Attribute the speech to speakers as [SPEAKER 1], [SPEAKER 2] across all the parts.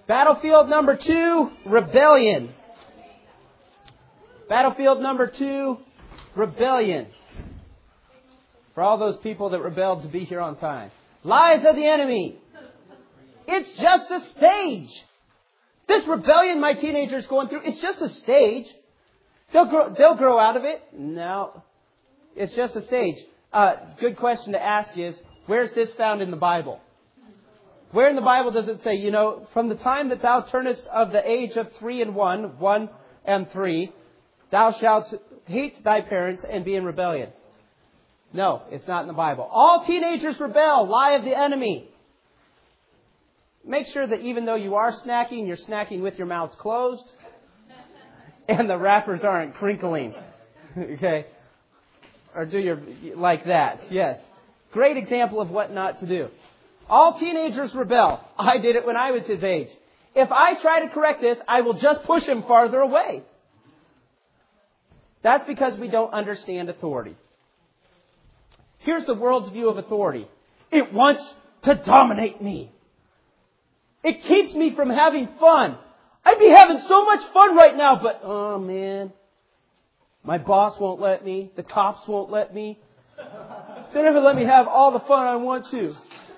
[SPEAKER 1] Battlefield number 2, rebellion. Battlefield number 2, rebellion. For all those people that rebelled to be here on time. Lies of the enemy. It's just a stage. This rebellion my teenager's going through, it's just a stage. They'll grow out of it. No, it's just a stage. Good question to ask is, where's this found in the Bible? Where in the Bible does it say, from the time that thou turnest of the age of 3 and 1 and 3, thou shalt hate thy parents and be in rebellion? No, it's not in the Bible. All teenagers rebel. Lie of the enemy. Make sure that even though you are snacking, you're snacking with your mouth closed and the wrappers aren't crinkling. Okay? Or do your like that. Yes. Great example of what not to do. All teenagers rebel. I did it when I was his age. If I try to correct this, I will just push him farther away. That's because we don't understand authority. Here's the world's view of authority. It wants to dominate me. It keeps me from having fun. I'd be having so much fun right now, but, oh man, my boss won't let me. The cops won't let me. They never let me have all the fun I want to.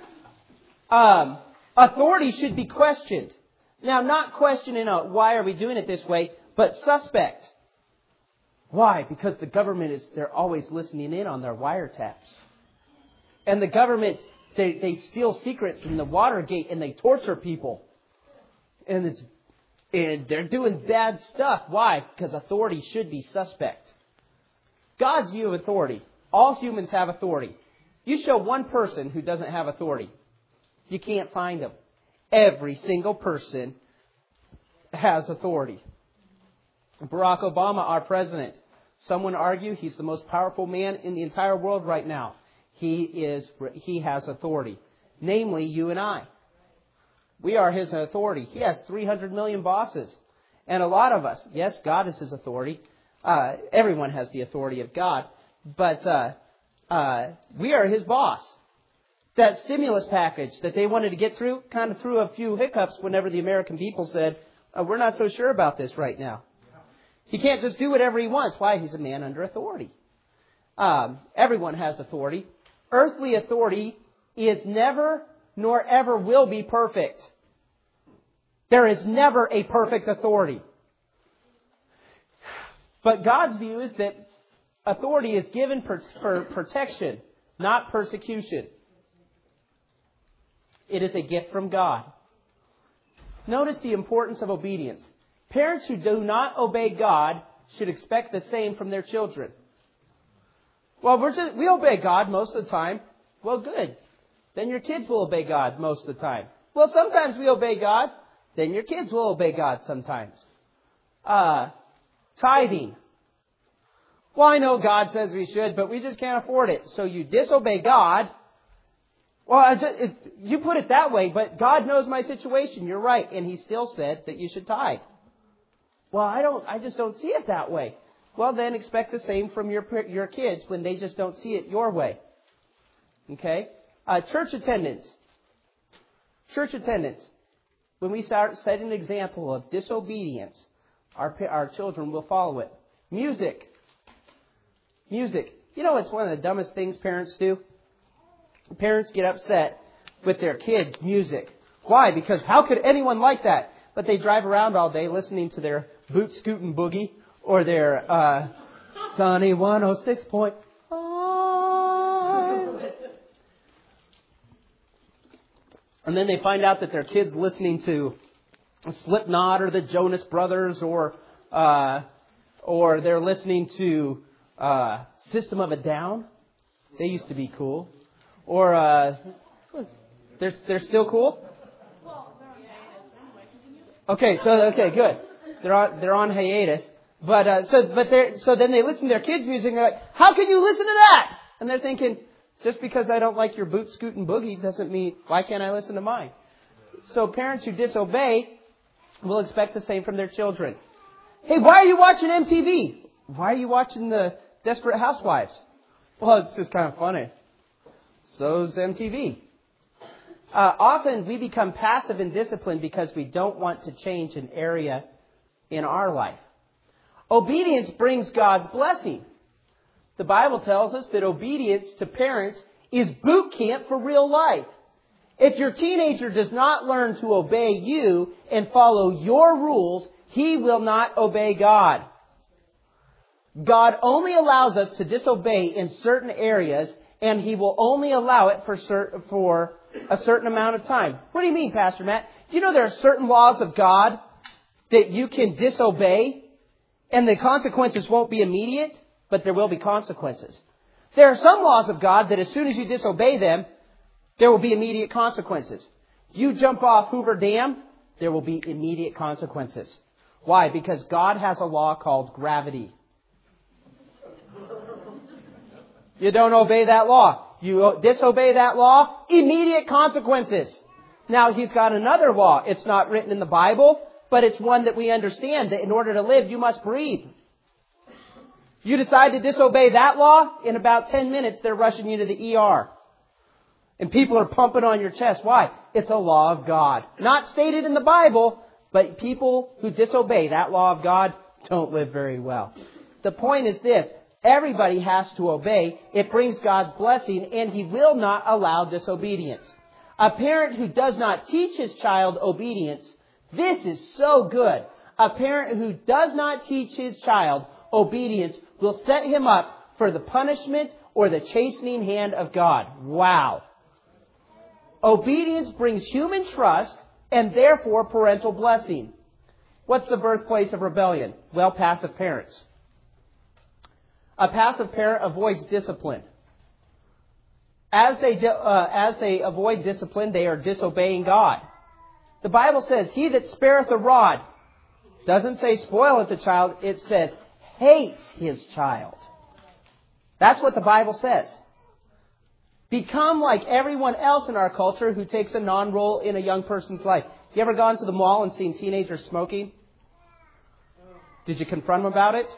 [SPEAKER 1] Authority should be questioned. Now, not questioning why are we doing it this way, but suspect. Why? Because the government they're always listening in on their wiretaps. And the government, they steal secrets in the Watergate and they torture people. And they're doing bad stuff. Why? Because authority should be suspect. God's view of authority. All humans have authority. You show one person who doesn't have authority. You can't find them. Every single person has authority. Barack Obama, our president. Some would argue he's the most powerful man in the entire world right now. He has authority. Namely, you and I. We are his authority. He has 300 million bosses. And a lot of us, yes, God is his authority. Everyone has the authority of God. But we are his boss. That stimulus package that they wanted to get through kind of threw a few hiccups whenever the American people said, we're not so sure about this right now. He can't just do whatever he wants. Why? He's a man under authority. Everyone has authority. Earthly authority is never nor ever will be perfect. There is never a perfect authority. But God's view is that authority is given for protection, not persecution. It is a gift from God. Notice the importance of obedience. Parents who do not obey God should expect the same from their children. Well, we obey God most of the time. Well, good. Then your kids will obey God most of the time. Well, sometimes we obey God. Then your kids will obey God sometimes. Tithing. Well, I know God says we should, but we just can't afford it. So you disobey God. Well, you put it that way, but God knows my situation. You're right. And He still said that you should tithe. Well, I just don't see it that way. Well, then expect the same from your kids when they just don't see it your way. Okay? Church attendance. Church attendance. When we start setting an example of disobedience, our children will follow it. Music. Music. You know, it's one of the dumbest things parents do. Parents get upset with their kids' music. Why? Because how could anyone like that? But they drive around all day listening to their Boot Scootin' Boogie or their Sunny 106.5. And then they find out that their kid's listening to Slipknot or the Jonas Brothers or they're listening to System of a Down. They used to be cool. Or they're still cool? Okay, good. They're on hiatus. But then they listen to their kids' music and they're like, how can you listen to that? And they're thinking, just because I don't like your Boot Scootin' Boogie doesn't mean, why can't I listen to mine? So parents who disobey will expect the same from their children. Hey, why are you watching MTV? Why are you watching the Desperate Housewives? Well, it's just kind of funny. So's MTV. Often we become passive in discipline because we don't want to change an area in our life. Obedience brings God's blessing. The Bible tells us that obedience to parents is boot camp for real life. If your teenager does not learn to obey you and follow your rules, he will not obey God. God only allows us to disobey in certain areas, and He will only allow it for a certain amount of time. What do you mean, Pastor Matt? Do you know there are certain laws of God that you can disobey, and the consequences won't be immediate, but there will be consequences? There are some laws of God that as soon as you disobey them, there will be immediate consequences. You jump off Hoover Dam, there will be immediate consequences. Why? Because God has a law called gravity. You don't obey that law. You disobey that law, immediate consequences. Now, He's got another law. It's not written in the Bible, but it's one that we understand that in order to live, you must breathe. You decide to disobey that law, in about 10 minutes, they're rushing you to the ER. And people are pumping on your chest. Why? It's a law of God. Not stated in the Bible, but people who disobey that law of God don't live very well. The point is this. Everybody has to obey. It brings God's blessing, and He will not allow disobedience. A parent who does not teach his child obedience, this is so good. A parent who does not teach his child obedience will set him up for the punishment or the chastening hand of God. Wow. Obedience brings human trust and therefore parental blessing. What's the birthplace of rebellion? Well, passive parents. A passive parent avoids discipline. As they avoid discipline, they are disobeying God. The Bible says, "He that spareth a rod," doesn't say spoileth the child, it says hates his child. That's what the Bible says. Become like everyone else in our culture who takes a non-role in a young person's life. You ever gone to the mall and seen teenagers smoking? Did you confront them about it?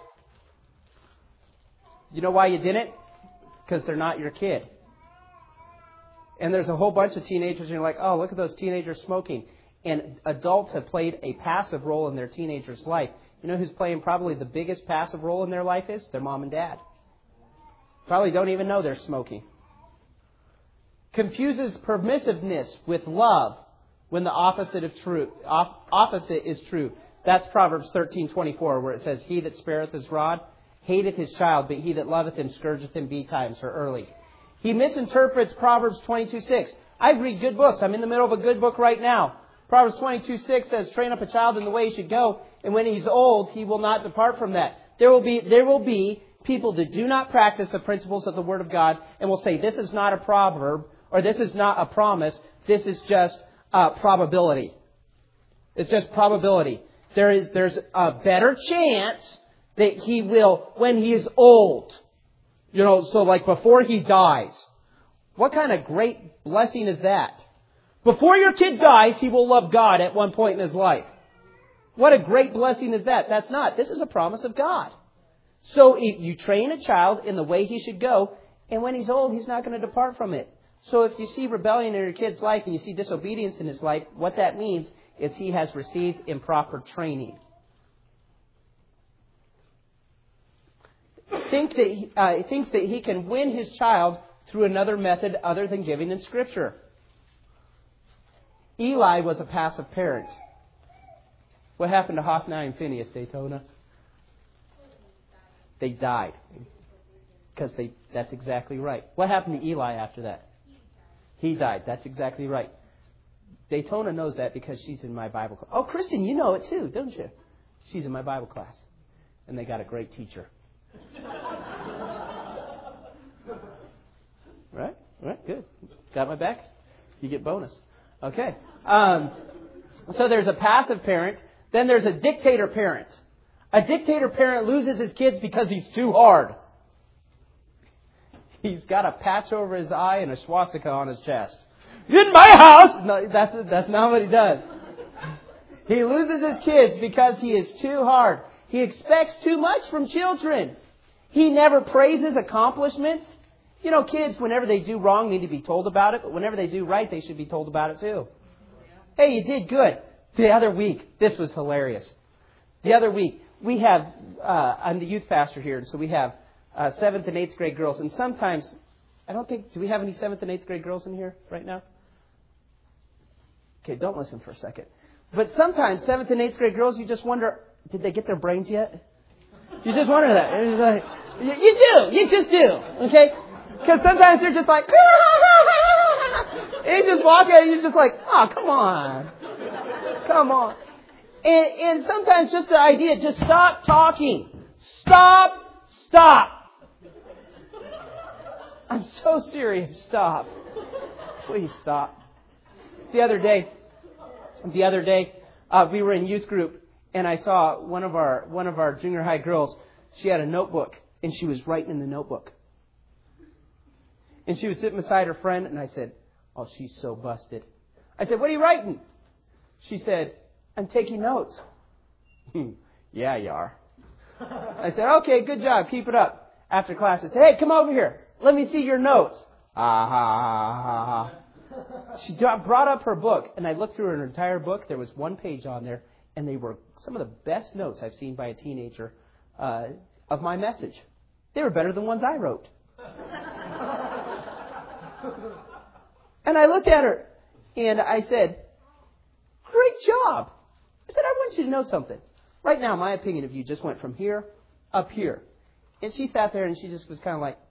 [SPEAKER 1] You know why you didn't? Because they're not your kid. And there's a whole bunch of teenagers and you're like, oh, look at those teenagers smoking. And adults have played a passive role in their teenager's life. You know who's playing probably the biggest passive role in their life is? Their mom and dad. Probably don't even know they're smoking. Confuses permissiveness with love when the opposite is true. That's Proverbs 13:24, where it says, "He that spareth his rod hateth his child, but he that loveth him scourgeth him betimes," or early. He misinterprets Proverbs 22:6. I read good books. I'm in the middle of a good book right now. Proverbs 22:6 says, "Train up a child in the way he should go, and when he's old, he will not depart from that." There will be people that do not practice the principles of the Word of God and will say, this is not a proverb, or this is not a promise, this is just probability. It's just probability. There's a better chance that he will when he is old. You know, so like before he dies. What kind of great blessing is that? Before your kid dies, he will love God at one point in his life. What a great blessing is that? That's not. This is a promise of God. So you train a child in the way he should go, and when he's old, he's not going to depart from it. So if you see rebellion in your kid's life and you see disobedience in his life, what that means is he has received improper training. Thinks that he can win his child through another method other than giving in Scripture. Eli was a passive parent. What happened to Hophni and Phinehas, Daytona? They died. That's exactly right. What happened to Eli after that? He died. That's exactly right. Daytona knows that because she's in my Bible class. Oh, Kristen, you know it too, don't you? She's in my Bible class. And they got a great teacher. Right? Good. Got my back? You get bonus. Okay. So there's a passive parent. Then there's a dictator parent. A dictator parent loses his kids because he's too hard. He's got a patch over his eye and a swastika on his chest. In my house! No, that's not what he does. He loses his kids because he is too hard. He expects too much from children. He never praises accomplishments. You know, kids, whenever they do wrong, need to be told about it. But whenever they do right, they should be told about it too. Hey, you did good. The other week, this was hilarious. The other week, we have, I'm the youth pastor here, and so we have 7th and 8th grade girls. And sometimes, do we have any 7th and 8th grade girls in here right now? Okay, don't listen for a second. But sometimes 7th and 8th grade girls, you just wonder, did they get their brains yet? You just wonder that. It's like, you just do, okay? Because sometimes they're just like, and you just walk out and you're just like, oh, come on. Come on. And sometimes just the idea, just stop talking. Stop. I'm so serious. Stop. Please stop. The other day, we were in youth group, and I saw one of our junior high girls. She had a notebook, and she was writing in the notebook. And she was sitting beside her friend, and I said, oh, she's so busted. I said, what are you writing? She said, I'm taking notes. Yeah, you are. I said, okay, good job. Keep it up. After class, I said, hey, come over here. Let me see your notes. She brought up her book, and I looked through her entire book. There was one page on there, and they were some of the best notes I've seen by a teenager of my message. They were better than ones I wrote. And I looked at her, and I said, great job. I said, I want you to know something. Right now, my opinion of you just went from here up here. And she sat there, and she just was kind of like,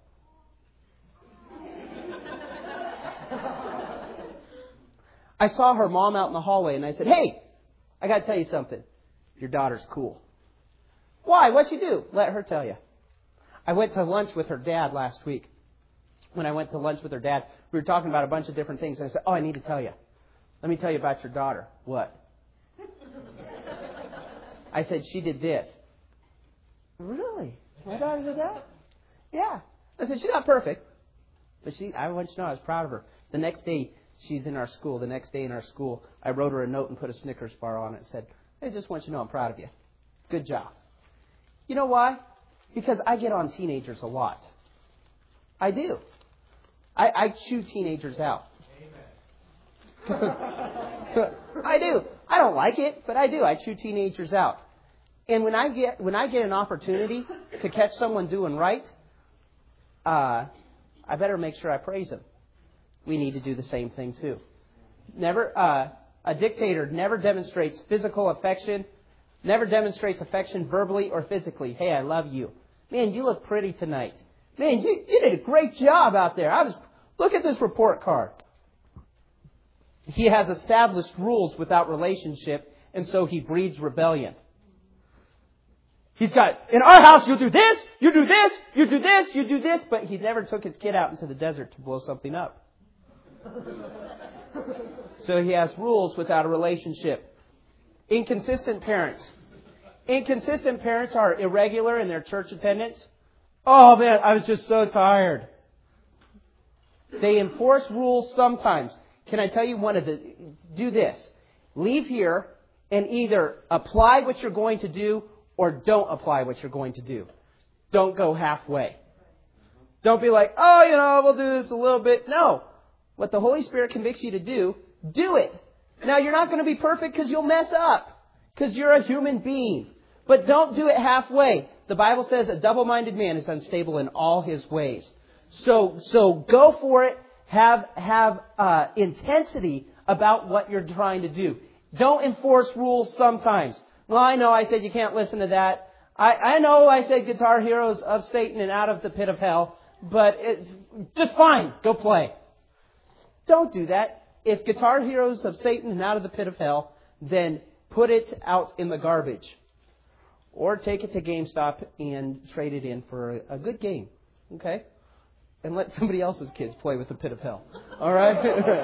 [SPEAKER 1] I saw her mom out in the hallway, and I said, hey, I got to tell you something. Your daughter's cool. Why? What'd she do? Let her tell you. I went to lunch with her dad last week. When I went to lunch with her dad, we were talking about a bunch of different things. And I said, oh, I need to tell you. Let me tell you about your daughter. What? I said, she did this. Really? My daughter did that? Yeah. I said, she's not perfect. But I want you to know I was proud of her. The next day, she's in our school. The next day in our school, I wrote her a note and put a Snickers bar on it and said, I just want you to know I'm proud of you. Good job. You know why? Because I get on teenagers a lot. I do. I chew teenagers out. I do. I don't like it, but I do. I chew teenagers out. And when I get an opportunity to catch someone doing right, I better make sure I praise them. We need to do the same thing too. A dictator never demonstrates physical affection, never demonstrates affection verbally or physically. Hey, I love you. Man, you look pretty tonight. Man, you did a great job out there. Look at this report card. He has established rules without relationship, and so he breeds rebellion. He's got, in our house, you do this, you do this, you do this, you do this, but he never took his kid out into the desert to blow something up. So he has rules without a relationship. Inconsistent parents. Inconsistent parents are irregular in their church attendance. Oh man, I was just so tired. They enforce rules sometimes. Can I tell you do this. Leave here and either apply what you're going to do or don't apply what you're going to do. Don't go halfway. Don't be like, oh, we'll do this a little bit. No. What the Holy Spirit convicts you to do it. Now, you're not going to be perfect because you'll mess up. Because you're a human being. But don't do it halfway. The Bible says a double-minded man is unstable in all his ways. So go for it. Have intensity about what you're trying to do. Don't enforce rules sometimes. Well, I know I said you can't listen to that. I know I said Guitar Heroes of Satan and Out of the Pit of Hell. But it's just fine. Go play. Don't do that. If Guitar Heroes of Satan and Out of the Pit of Hell, then put it out in the garbage. Or take it to GameStop and trade it in for a good game. Okay? And let somebody else's kids play with the Pit of Hell. All right?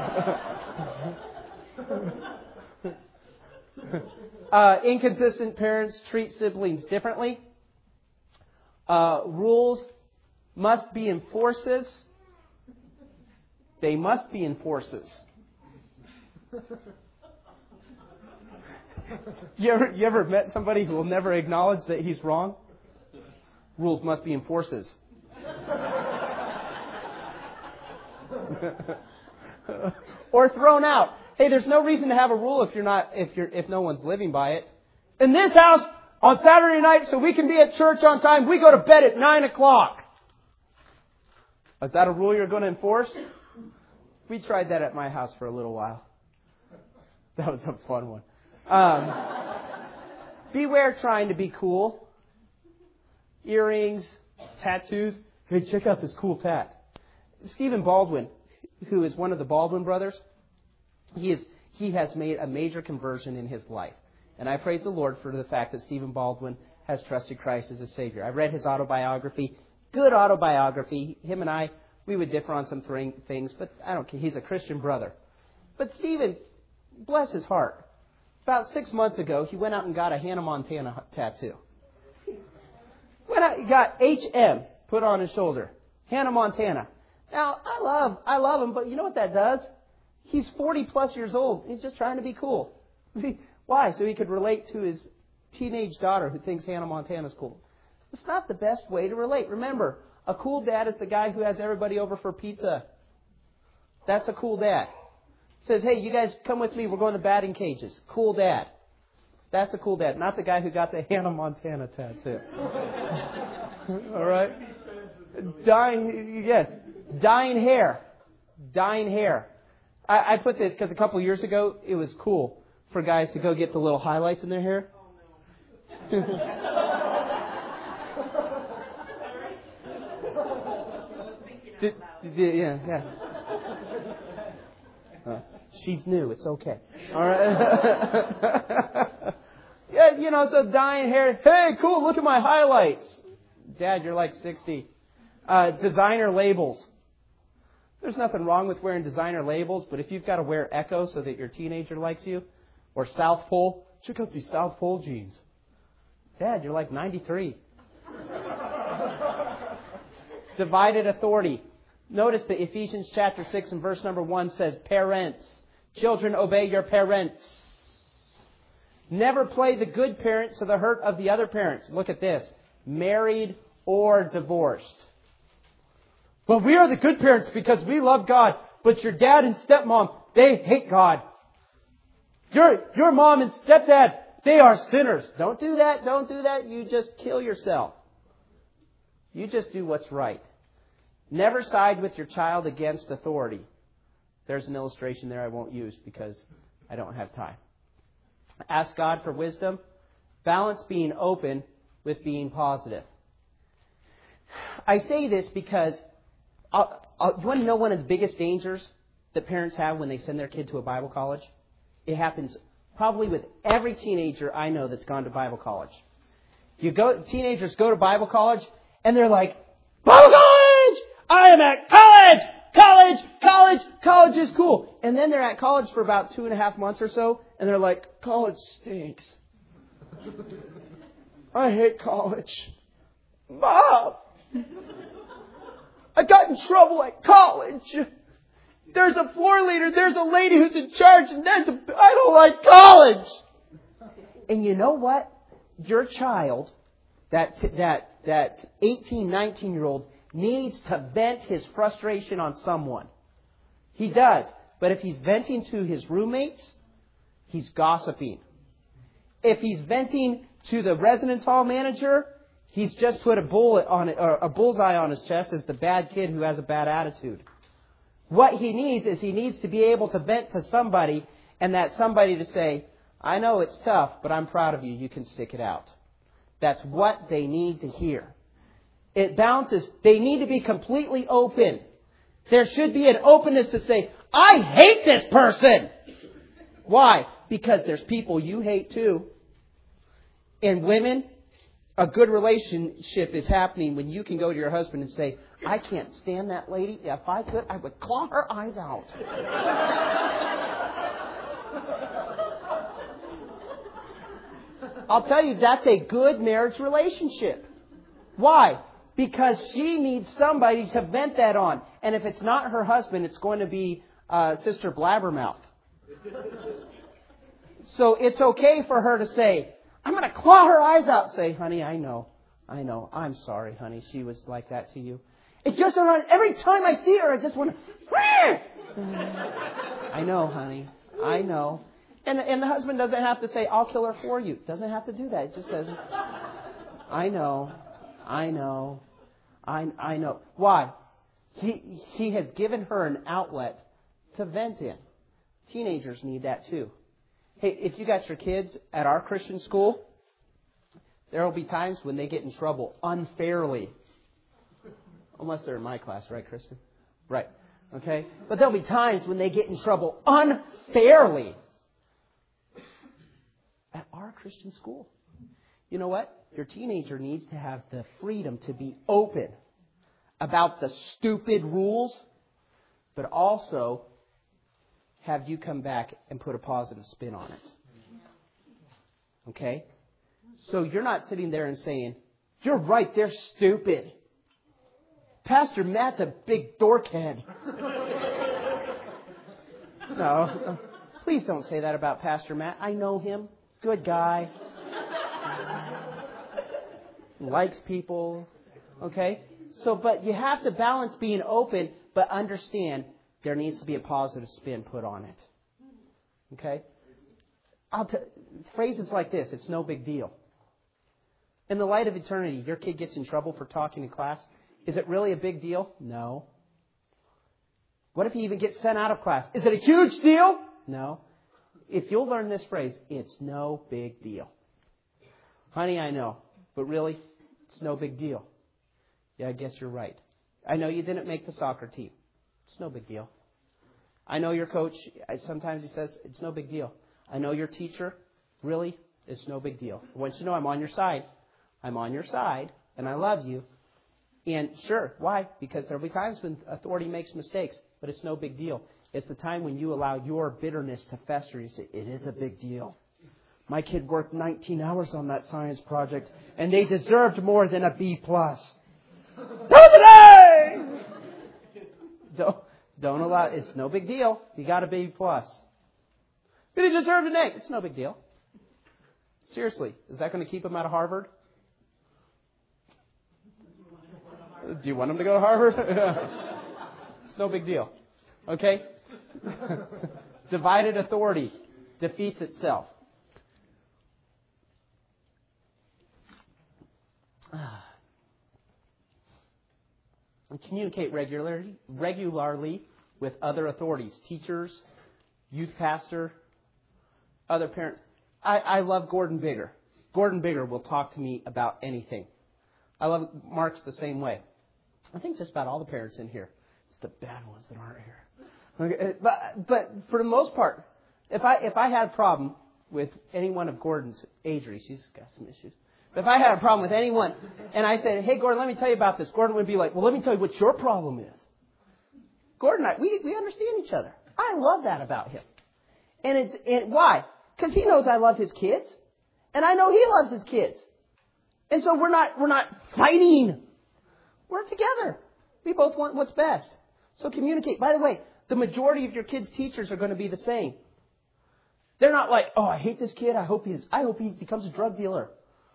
[SPEAKER 1] Inconsistent parents treat siblings differently. Rules must be enforces. They must be enforces. You ever met somebody who will never acknowledge that he's wrong? Rules must be enforces. Or thrown out. Hey, there's no reason to have a rule if no one's living by it. In this house, on Saturday night, so we can be at church on time, we go to bed at 9 o'clock. Is that a rule you're going to enforce? We tried that at my house for a little while. That was a fun one. Beware trying to be cool. Earrings, tattoos. Hey, check out this cool tat. Stephen Baldwin, who is one of the Baldwin brothers, he has made a major conversion in his life. And I praise the Lord for the fact that Stephen Baldwin has trusted Christ as a Savior. I read his autobiography. Good autobiography. Him and I, we would differ on some things, but I don't care. He's a Christian brother. But Stephen, bless his heart, about 6 months ago, he went out and got a Hannah Montana tattoo. He got HM put on his shoulder. Hannah Montana. Now, I love him, but you know what that does? He's 40 plus years old. He's just trying to be cool. Why? So he could relate to his teenage daughter who thinks Hannah Montana's cool. It's not the best way to relate. Remember, a cool dad is the guy who has everybody over for pizza. That's a cool dad. Says, hey, you guys come with me. We're going to batting cages. Cool dad. That's a cool dad. Not the guy who got the Hannah Montana tattoo. All right? Dyeing hair. Dyeing hair. I put this because a couple years ago, it was cool for guys to go get the little highlights in their hair. Yeah. She's new. It's okay. All right. Yeah, so dyeing hair. Hey, cool. Look at my highlights. Dad, you're like 60. Designer labels. There's nothing wrong with wearing designer labels, but if you've got to wear Echo so that your teenager likes you, or South Pole, check out these South Pole jeans. Dad, you're like 93. Divided authority. Notice that Ephesians chapter 6 and verse number 1 says, parents, children, obey your parents. Never play the good parent to the hurt of the other parents. Look at this. Married or divorced. Well, we are the good parents because we love God. But your dad and stepmom, they hate God. Your mom and stepdad, they are sinners. Don't do that. Don't do that. You just kill yourself. You just do what's right. Never side with your child against authority. There's an illustration there I won't use because I don't have time. Ask God for wisdom. Balance being open with being positive. I say this because you want to know one of the biggest dangers that parents have when they send their kid to a Bible college? It happens probably with every teenager I know that's gone to Bible college. Teenagers go to Bible college and they're like, Bible college! I am at college! College is cool. And then they're at college for about 2.5 months or so and they're like, college stinks. I hate college. Mom! I got in trouble at college. There's a floor leader. There's a lady who's in charge. And I don't like college. And you know what? Your child, that 18, 19-year-old, needs to vent his frustration on someone. He does. But if he's venting to his roommates, he's gossiping. If he's venting to the residence hall manager, he's just put a bullseye on his chest as the bad kid who has a bad attitude. What he needs is he needs to be able to vent to somebody and that somebody to say, I know it's tough, but I'm proud of you. You can stick it out. That's what they need to hear. It bounces. They need to be completely open. There should be an openness to say, I hate this person. Why? Because there's people you hate too. And women, a good relationship is happening when you can go to your husband and say, I can't stand that lady. If I could, I would claw her eyes out. I'll tell you, that's a good marriage relationship. Why? Because she needs somebody to vent that on. And if it's not her husband, it's going to be Sister Blabbermouth. So it's okay for her to say, I'm going to claw her eyes out. Say, honey, I know. I'm sorry, honey. She was like that to you. It just every time I see her, I just want to. I know, honey. I know. And the husband doesn't have to say, I'll kill her for you. Doesn't have to do that. It just says, I know. I know. I know. Why? He has given her an outlet to vent in. Teenagers need that too. Hey, if you got your kids at our Christian school, there will be times when they get in trouble unfairly. Unless they're in my class, right, Kristen? Right. Okay? But there'll be times when they get in trouble unfairly at our Christian school. You know what? Your teenager needs to have the freedom to be open about the stupid rules, but also have you come back and put a positive spin on it. Okay? So you're not sitting there and saying, you're right, they're stupid. Pastor Matt's a big dorkhead. No, please don't say that about Pastor Matt. I know him. Good guy. Likes people. Okay? So, but you have to balance being open, but understand there needs to be a positive spin put on it. Okay? Phrases like this, it's no big deal. In the light of eternity, your kid gets in trouble for talking in class. Is it really a big deal? No. What if he even gets sent out of class? Is it a huge deal? No. If you'll learn this phrase, it's no big deal. Honey, I know, but really, it's no big deal. Yeah, I guess you're right. I know you didn't make the soccer team. It's no big deal. I know your coach, sometimes he says, it's no big deal. I know your teacher, really, it's no big deal. I want you to know I'm on your side. I'm on your side, and I love you. And sure, why? Because there will be times when authority makes mistakes, but it's no big deal. It's the time when you allow your bitterness to fester. You say, it is a big deal. My kid worked 19 hours on that science project, and they deserved more than a B+. Don't allow, it's no big deal. You got a B+. Did he deserve an A? It's no big deal. Seriously, is that going to keep him out of Harvard? Do you want him to go to Harvard? It's no big deal. Okay? Divided authority defeats itself. Communicate regularly with other authorities, teachers, youth pastor, other parents. I love Gordon Bigger. Gordon Bigger will talk to me about anything. I love Mark's the same way. I think just about all the parents in here. It's the bad ones that aren't here. Okay, but for the most part, if I had a problem with any one of Gordon's Adri, she's got some issues. But if I had a problem with anyone, and I said, hey, Gordon, let me tell you about this, Gordon would be like, well, let me tell you what your problem is. Gordon and I, we understand each other. I love that about him. And why? Because he knows I love his kids, and I know he loves his kids. And so we're not fighting. We're together. We both want what's best. So communicate. By the way, the majority of your kids' teachers are going to be the same. They're not like, oh, I hate this kid. I hope he becomes a drug dealer.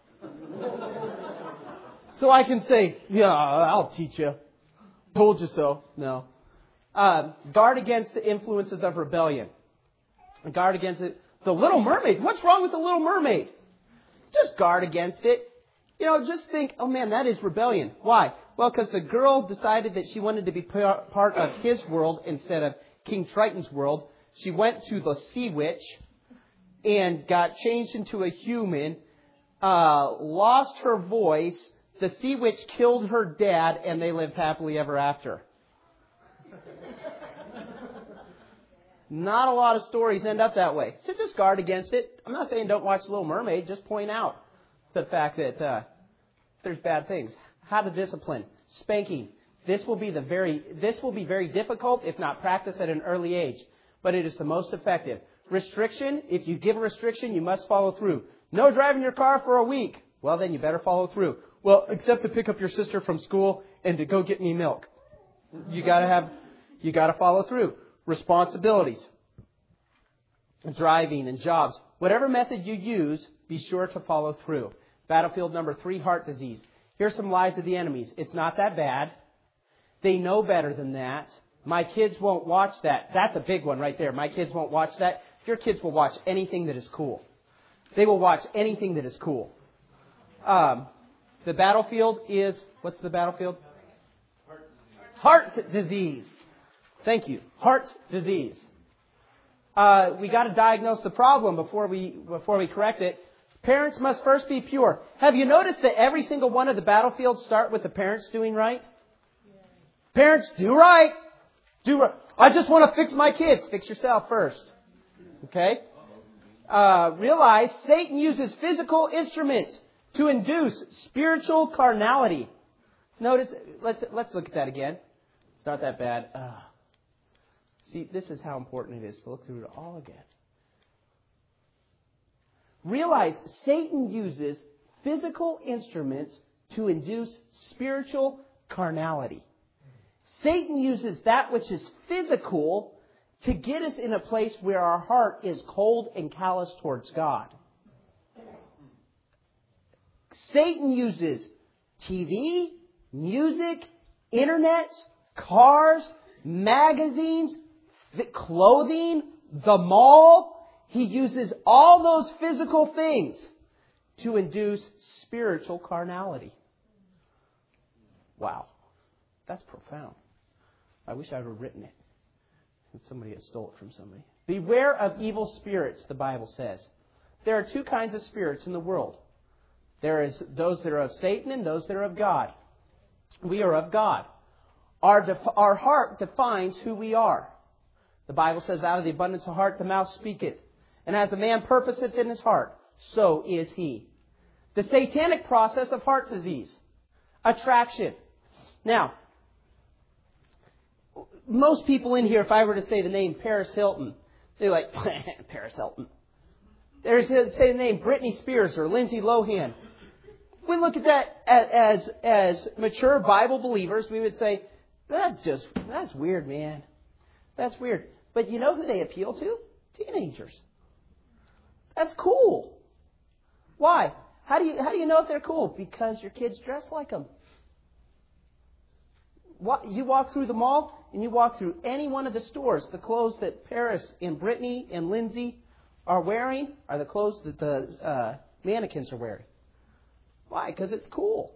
[SPEAKER 1] So I can say, yeah, I'll teach you. Told you so. No. Guard against the influences of rebellion. Guard against it. The Little Mermaid. What's wrong with the Little Mermaid? Just guard against it. Just think, oh man, that is rebellion. Why? Well, because the girl decided that she wanted to be part of his world instead of King Triton's world. She went to the Sea Witch and got changed into a human, lost her voice. The Sea Witch killed her dad, and they lived happily ever after. Not a lot of stories end up that way. So just guard against it. I'm not saying don't watch The Little Mermaid. Just point out the fact that there's bad things. How to discipline. Spanking. This will be very difficult if not practiced at an early age. But it is the most effective. Restriction. If you give a restriction, you must follow through. No driving your car for a week. Well, then you better follow through. Well, except to pick up your sister from school and to go get me milk. You gotta follow through. Responsibilities. Driving and jobs. Whatever method you use, be sure to follow through. Battlefield number 3, heart disease. Here's some lies of the enemies. It's not that bad. They know better than that. My kids won't watch that. That's a big one right there. My kids won't watch that. Your kids will watch anything that is cool. They will watch anything that is cool. The battlefield is, what's the battlefield? Heart disease. Thank you. Heart disease. We got to diagnose the problem before we correct it. Parents must first be pure. Have you noticed that every single one of the battlefields start with the parents doing right? Parents, do right. Do right. I just want to fix my kids. Fix yourself first. Okay? Realize Satan uses physical instruments to induce spiritual carnality. Notice, let's look at that again. It's not that bad. See, this is how important it is to look through it all again. Realize Satan uses physical instruments to induce spiritual carnality. Satan uses that which is physical to get us in a place where our heart is cold and callous towards God. Satan uses TV, music, internet, cars, magazines, clothing, the mall. He uses all those physical things to induce spiritual carnality. Wow. That's profound. I wish I had written it. And somebody had stole it from somebody. Beware of evil spirits, the Bible says. There are two kinds of spirits in the world. There is those that are of Satan and those that are of God. We are of God. Our heart defines who we are. The Bible says, out of the abundance of the heart, the mouth speaketh. And as a man purposeth in his heart, so is he. The satanic process of heart disease. Attraction. Now, most people in here, if I were to say the name Paris Hilton, they're like, Paris Hilton. There's say the name Britney Spears or Lindsay Lohan. We look at that as mature Bible believers, we would say, that's weird, man. That's weird. But you know who they appeal to? Teenagers. That's cool. Why? How do you know if they're cool? Because your kids dress like them. You walk through the mall and you walk through any one of the stores. The clothes that Paris and Brittany and Lindsay are wearing are the clothes that the mannequins are wearing. Why? Because it's cool.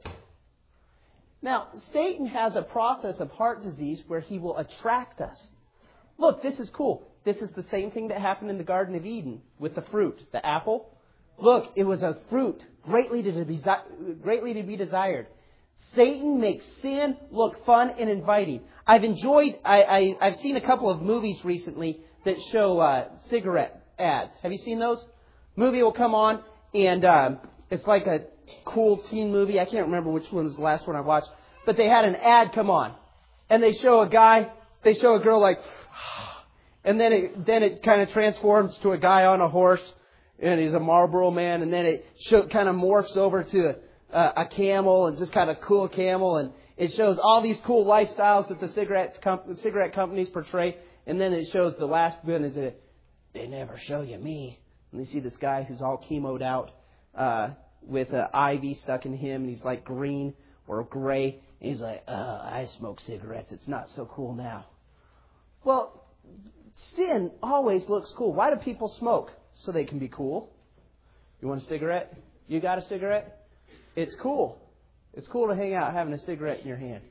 [SPEAKER 1] Now, Satan has a process of heart disease where he will attract us. Look, this is cool. This is the same thing that happened in the Garden of Eden with the fruit, the apple. Look, it was a fruit greatly to be desired. Satan makes sin look fun and inviting. I've seen a couple of movies recently that show cigarette ads. Have you seen those? Movie will come on and it's like a cool teen movie. I can't remember which one was the last one I watched. But they had an ad come on. And they show a girl like, and then it kind of transforms to a guy on a horse. And he's a Marlboro man. And then it kind of morphs over to a camel and just kind of cool camel. And it shows all these cool lifestyles that the cigarette companies portray. And then it shows the last bit is that they never show you me. And you see this guy who's all chemoed out with an IV stuck in him. And he's like green or gray. And he's like, I smoke cigarettes. It's not so cool now. Well, sin always looks cool. Why do people smoke? So they can be cool. You want a cigarette? You got a cigarette? It's cool. It's cool to hang out having a cigarette in your hand.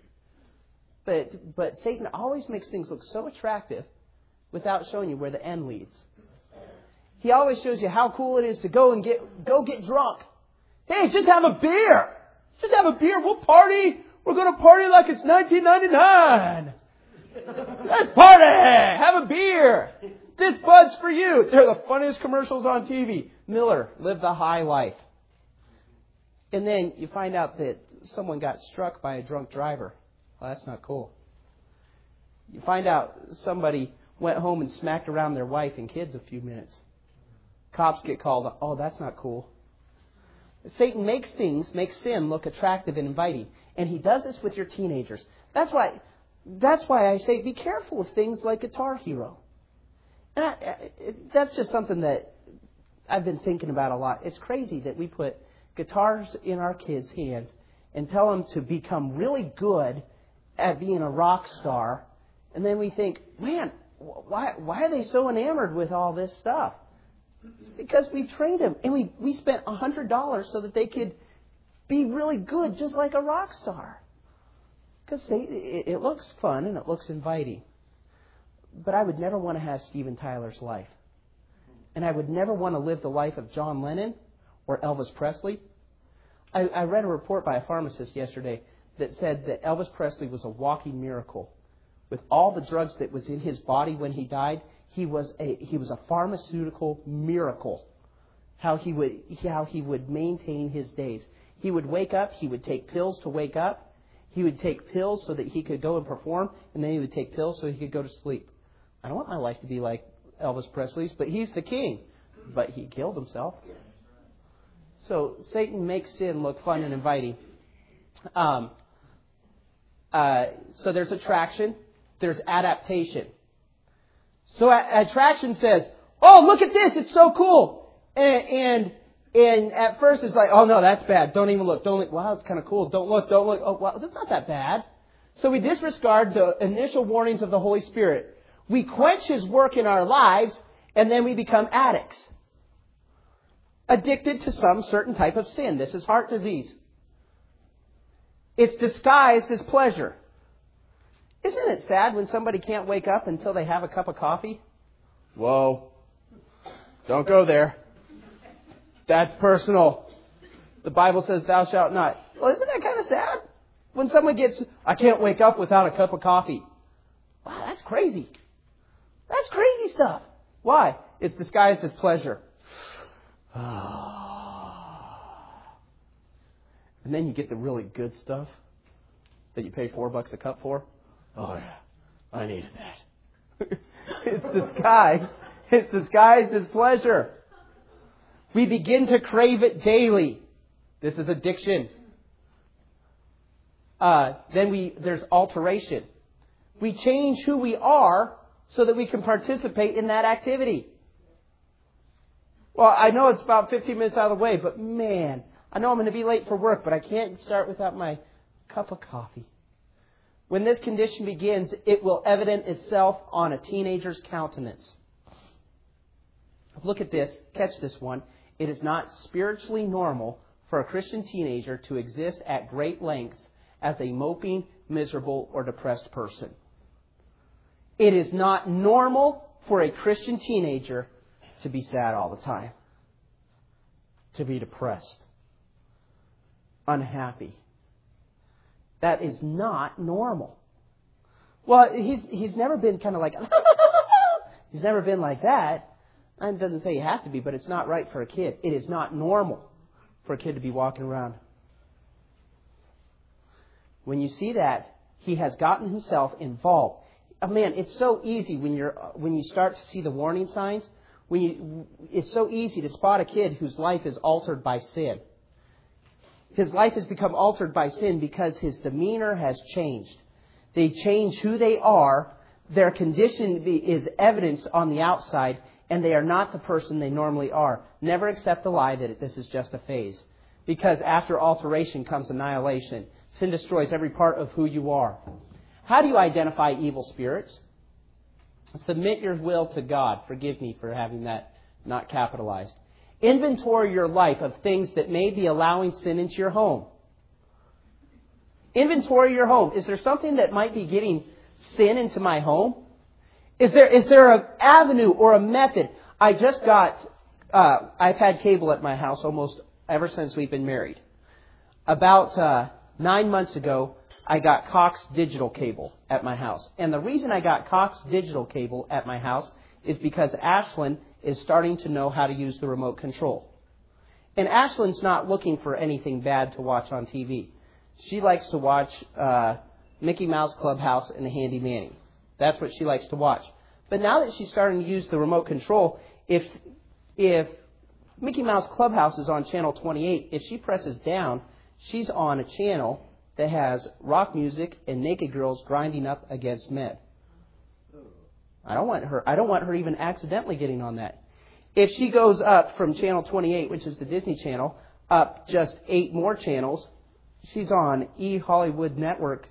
[SPEAKER 1] But Satan always makes things look so attractive without showing you where the end leads. He always shows you how cool it is to go get drunk. Hey, just have a beer. Just have a beer. We'll party. We're going to party like it's 1999. Let's party. Have a beer. This Bud's for you. They're the funniest commercials on TV. Miller, live the high life. And then you find out that someone got struck by a drunk driver. Well, that's not cool. You find out somebody went home and smacked around their wife and kids a few minutes. Cops get called. Oh, that's not cool. Satan makes sin look attractive and inviting. And he does this with your teenagers. That's why I say be careful of things like Guitar Hero. And that's just something that I've been thinking about a lot. It's crazy that we put guitars in our kids' hands and tell them to become really good at being a rock star, and then we think, man, why are they so enamored with all this stuff? It's because we trained them, and we spent $100 so that they could be really good, just like a rock star. Because it looks fun and it looks inviting. But I would never want to have Steven Tyler's life. And I would never want to live the life of John Lennon or Elvis Presley. I read a report by a pharmacist yesterday that said that Elvis Presley was a walking miracle. With all the drugs that was in his body when he died, he was a pharmaceutical miracle. How he would maintain his days. He would wake up, he would take pills to wake up. He would take pills so that he could go and perform, and then he would take pills so he could go to sleep. I don't want my life to be like Elvis Presley's, but he's the king. But he killed himself. So Satan makes sin look fun and inviting. So there's attraction. There's adaptation. So attraction says, oh, look at this. It's so cool. And at first it's like, oh, no, that's bad. Don't even look. Don't look. Wow, it's kind of cool. Don't look. Oh, wow, that's not that bad. So we disregard the initial warnings of the Holy Spirit. We quench His work in our lives, and then we become addicts. Addicted to some certain type of sin. This is heart disease. It's disguised as pleasure. Isn't it sad when somebody can't wake up until they have a cup of coffee? Whoa. Don't go there. That's personal. The Bible says thou shalt not. Well, isn't that kind of sad? When someone gets, I can't wake up without a cup of coffee. Wow, that's crazy. That's crazy stuff. Why? It's disguised as pleasure. And then you get the really good stuff that you pay $4 a cup for. Oh yeah, I needed that. It's disguised as pleasure. We begin to crave it daily. This is addiction. There's alteration. We change who we are so that we can participate in that activity. Well, I know it's about 15 minutes out of the way, but man, I know I'm going to be late for work, but I can't start without my cup of coffee. When this condition begins, it will evident itself on a teenager's countenance. Look at this. Catch this one. It is not spiritually normal for a Christian teenager to exist at great lengths as a moping, miserable, or depressed person. It is not normal for a Christian teenager to be sad all the time, to be depressed, unhappy. That is not normal. Well, he's never been kind of like, he's never been like that. It doesn't say he has to be, but it's not right for a kid. It is not normal for a kid to be walking around. When you see that, he has gotten himself involved. Man, it's so easy when you start to see the warning signs. It's so easy to spot a kid whose life is altered by sin. His life has become altered by sin because his demeanor has changed. They change who they are. Their condition is evidenced on the outside, and they are not the person they normally are. Never accept the lie that this is just a phase. Because after alteration comes annihilation. Sin destroys every part of who you are. How do you identify evil spirits? Submit your will to God. Forgive me for having that not capitalized. Inventory your life of things that may be allowing sin into your home. Inventory your home. Is there something that might be getting sin into my home? Is there an avenue or a method? I just got, I've had cable at my house almost ever since we've been married. About 9 months ago, I got Cox digital cable at my house. And the reason I got Cox digital cable at my house is because Ashlyn is starting to know how to use the remote control. And Ashlyn's not looking for anything bad to watch on TV. She likes to watch Mickey Mouse Clubhouse and Handy Manny. That's what she likes to watch. But now that she's starting to use the remote control, if Mickey Mouse Clubhouse is on channel 28, if she presses down, she's on a channel that has rock music and naked girls grinding up against men. I don't want her even accidentally getting on that. If she goes up from channel 28, which is the Disney Channel, up just 8 more channels, she's on E! Hollywood Network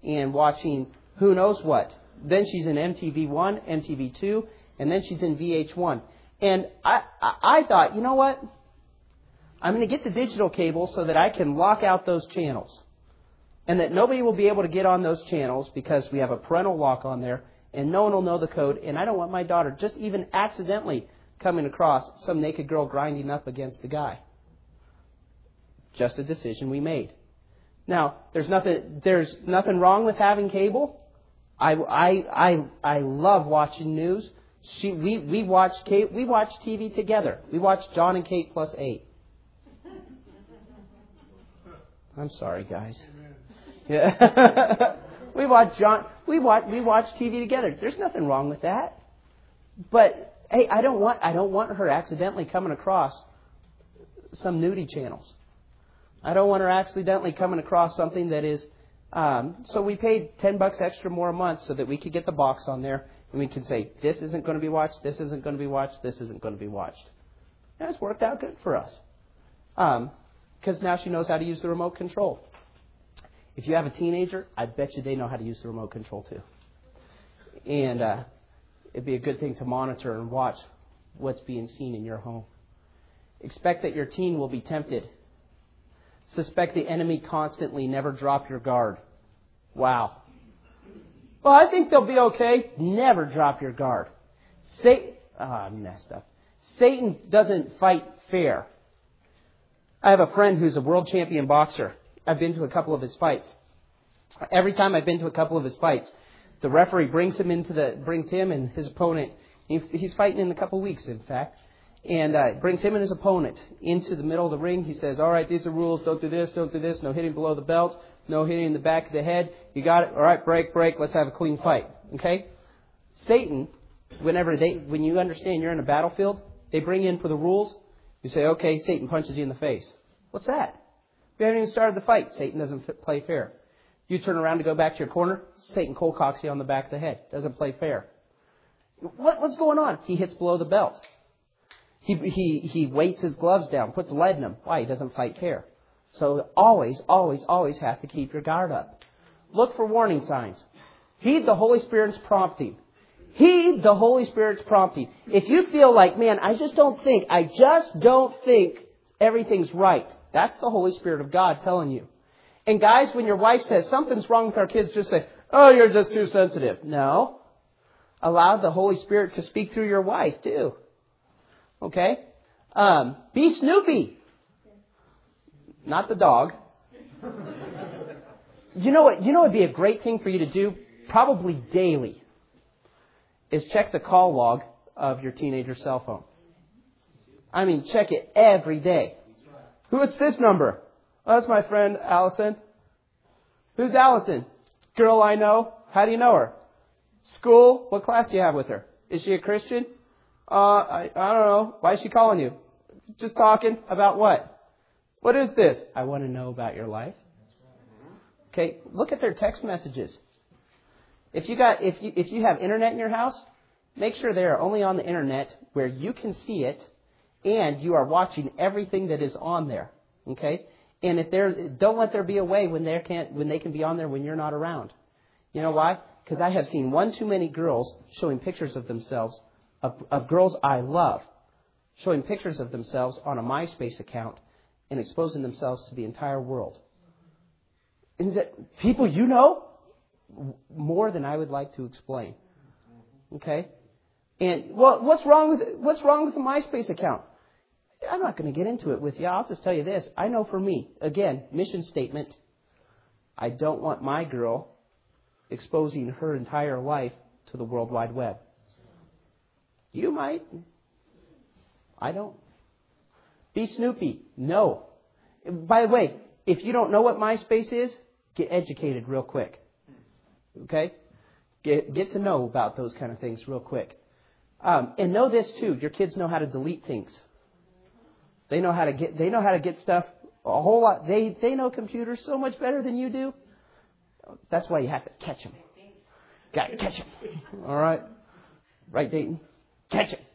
[SPEAKER 1] and watching who knows what. Then she's in MTV1, MTV2, and then she's in VH1. And I thought, you know what? I'm going to get the digital cable so that I can lock out those channels. And that nobody will be able to get on those channels because we have a parental lock on there and no one will know the code. And I don't want my daughter just even accidentally coming across some naked girl grinding up against the guy. Just a decision we made. Now, there's nothing wrong with having cable. I love watching news. We watch TV together. We watch John and Kate plus 8. I'm sorry, guys. Yeah. we watch TV together. There's nothing wrong with that. But hey, I don't want her accidentally coming across some nudie channels. I don't want her accidentally coming across something that is. So we paid $10 extra more a month so that we could get the box on there and we can say this isn't going to be watched, this isn't going to be watched, this isn't going to be watched. And it's worked out good for us. Because now she knows how to use the remote control. If you have a teenager, I bet you they know how to use the remote control too. And it'd be a good thing to monitor and watch what's being seen in your home. Expect that your teen will be tempted. Suspect the enemy constantly. Never drop your guard. Wow. Well, I think they'll be okay. Never drop your guard. I messed up. Satan doesn't fight fair. I have a friend who's a world champion boxer. I've been to a couple of his fights. Every time I've been to a couple of his fights, the referee brings him and his opponent. He's fighting in a couple of weeks, in fact. And brings him and his opponent into the middle of the ring. He says, all right, these are rules. Don't do this. Don't do this. No hitting below the belt. No hitting in the back of the head. You got it? All right, break. Let's have a clean fight. Okay? Satan, when you understand you're in a battlefield, they bring you in for the rules. You say, okay, Satan punches you in the face. What's that? We haven't even started the fight. Satan doesn't play fair. You turn around to go back to your corner. Satan cold cocks you on the back of the head. Doesn't play fair. What's going on? He hits below the belt. He weights his gloves down, puts lead in them. Why? He doesn't fight fair. So always have to keep your guard up. Look for warning signs. Heed the Holy Spirit's prompting. Heed the Holy Spirit's prompting. If you feel like, man, I just don't think everything's right, that's the Holy Spirit of God telling you. And guys, when your wife says something's wrong with our kids, just say, oh, you're just too sensitive. No. Allow the Holy Spirit to speak through your wife, too. Okay? Be Snoopy. Not the dog. You know what would be a great thing for you to do, probably daily, is check the call log of your teenager's cell phone. I mean, check it every day. Who's this number? Oh, that's my friend Allison. Who's Allison? Girl I know. How do you know her? School? What class do you have with her? Is she a Christian? I don't know. Why is she calling you? Just talking about what? What is this? I want to know about your life. Okay, look at their text messages. If you have internet in your house, make sure they are only on the internet where you can see it and you are watching everything that is on there. Okay? And don't let there be a way when they can be on there when you're not around. You know why? Because I have seen one too many girls showing pictures of themselves, of girls I love, showing pictures of themselves on a MySpace account and exposing themselves to the entire world. And that people you know more than I would like to explain. Okay? And what's wrong with a MySpace account? I'm not going to get into it with you. I'll just tell you this. I know for me, again, mission statement, I don't want my girl exposing her entire life to the World Wide Web. You might. I don't. Be Snoopy. No. By the way, if you don't know what MySpace is, get educated real quick. Okay? Get to know about those kind of things real quick. And know this too. Your kids know how to delete things. They know how to get stuff a whole lot. They know computers so much better than you do. That's why you have to catch them. Got to catch them. All right? Right, Dayton? Catch it.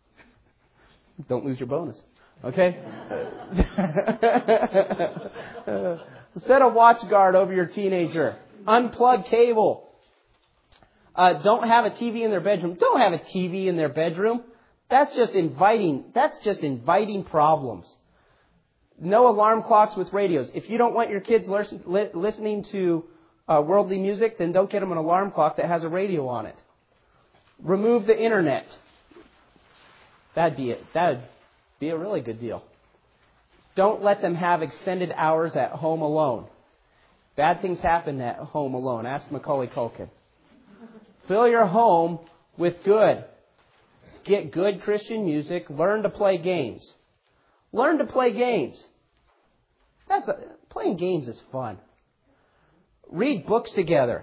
[SPEAKER 1] Don't lose your bonus. Okay? Set a watch guard over your teenager. Unplug cable. Don't have a TV in their bedroom. Don't have a TV in their bedroom. That's just inviting problems. No alarm clocks with radios. If you don't want your kids listening to worldly music, then don't get them an alarm clock that has a radio on it. Remove the internet. That'd be a really good deal. Don't let them have extended hours at home alone. Bad things happen at home alone. Ask Macaulay Culkin. Fill your home with good. Get good Christian music. Learn to play games. Learn to play games. Playing games is fun. Read books together.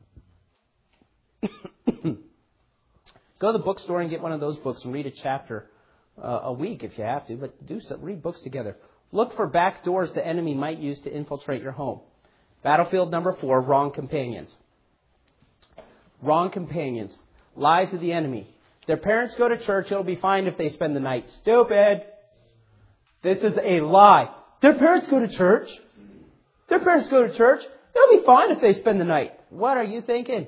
[SPEAKER 1] Go to the bookstore and get one of those books and read a chapter a week if you have to, but read books together. Look for back doors the enemy might use to infiltrate your home. Battlefield number 4, wrong companions. Wrong companions. Lies of the enemy. Their parents go to church, it'll be fine if they spend the night. Stupid. This is a lie. Their parents go to church. Their parents go to church. It'll be fine if they spend the night. What are you thinking?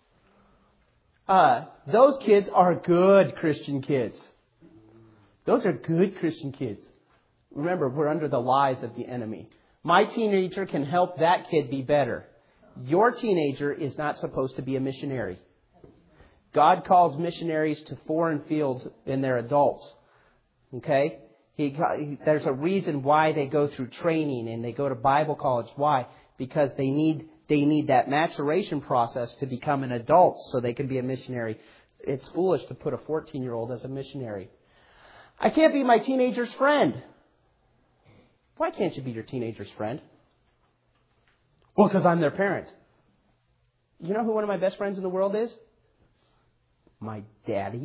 [SPEAKER 1] Those kids are good Christian kids. Those are good Christian kids. Remember, we're under the lies of the enemy. My teenager can help that kid be better. Your teenager is not supposed to be a missionary. God calls missionaries to foreign fields when they're adults. Okay? There's a reason why they go through training and they go to Bible college. Why? Because they need that maturation process to become an adult so they can be a missionary. It's foolish to put a 14-year-old as a missionary. I can't be my teenager's friend. Why can't you be your teenager's friend? Well, because I'm their parent. You know who one of my best friends in the world is? My daddy.